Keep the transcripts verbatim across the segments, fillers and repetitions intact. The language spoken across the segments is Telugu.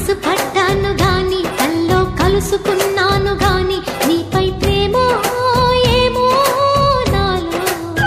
మనసు పట్టాను గాని కల్లో కలుసుకున్నాను గాని నీపై ప్రేమ ఏమో నాలో.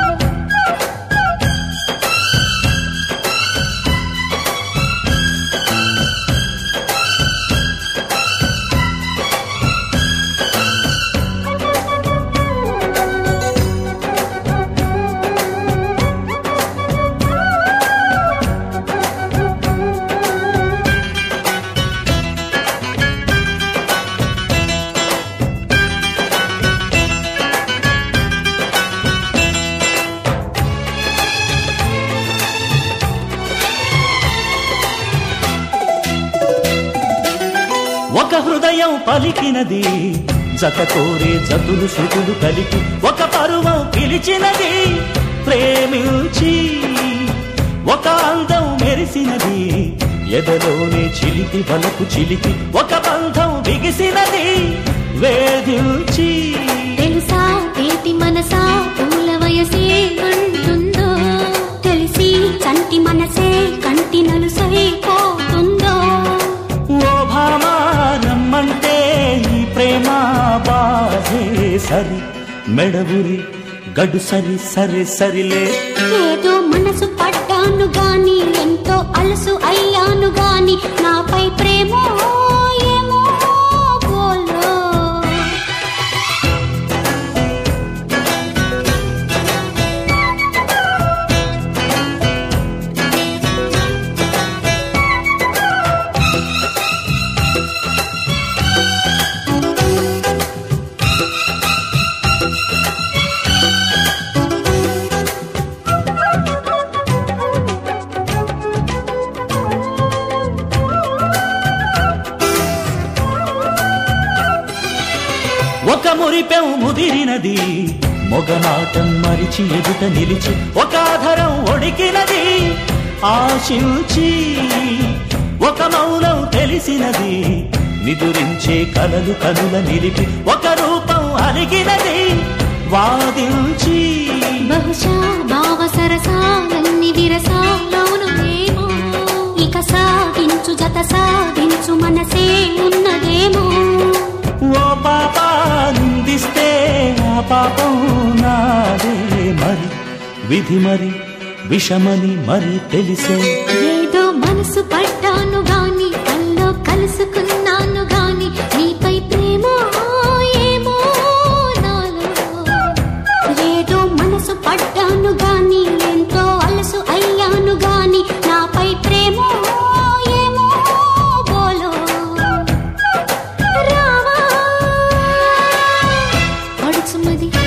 ఒక హృదయం పలికినది జత కోరే జతులు శృతులు కలిపి ఒక పరువం పిలిచినది ప్రేమించి ఒక అందం మెరిసినది ఎదలోనే చిలిపి వలకు చిలిపి ఒక బంధం బిగిసినది వేధించి. తెలుసా తేటి మనసా పూల వయసే అంటుందో తెలిసి చంటి మనసే కంటి నలుసై పోతుందో. ఓ భామా రమ్మంటే ఈ ప్రేమ బాధే సరి మెడవురి గడు సరి సరే సరిలే. ఏదో మనసు పడ్డాను గాని ఎంతో అలసు అయ్యాను గాని నాపై ప్రేమ ఏమో బోలో. ఒక మురిపెం ముదిరినది మొగమాటం మరిచి ఎదుట నిలిచి ఒక ఆధారం ఒడికినది ఆశించి ఒక మౌనం తెలిసినది నిదురించే కలలు కనుల నిలిపి ఒక రూపం అలిగినది వాదించి. బహుశా భావ సరసాలన్ని విరసాలవునునేమో ఇక సాగించు జత సాగించు మనసే ఉన్నదేమో. ఓ పాపా నిందిస్తే ఆ పాపం నాదే మరి విధి మరి విషమని మరి తెలిసే. ఏదో మనసు పడ్డాను గాని కల్లో కలుసుకున్నాను గాని నీపై ప్రేమ ఏమో నాలో. ఏదో మనసు పడ్డాను గాని ఎంతో అలసు అయ్యాను గాని నాపై ప్రేమ ఏమో బోలో. రావా పడుచుమది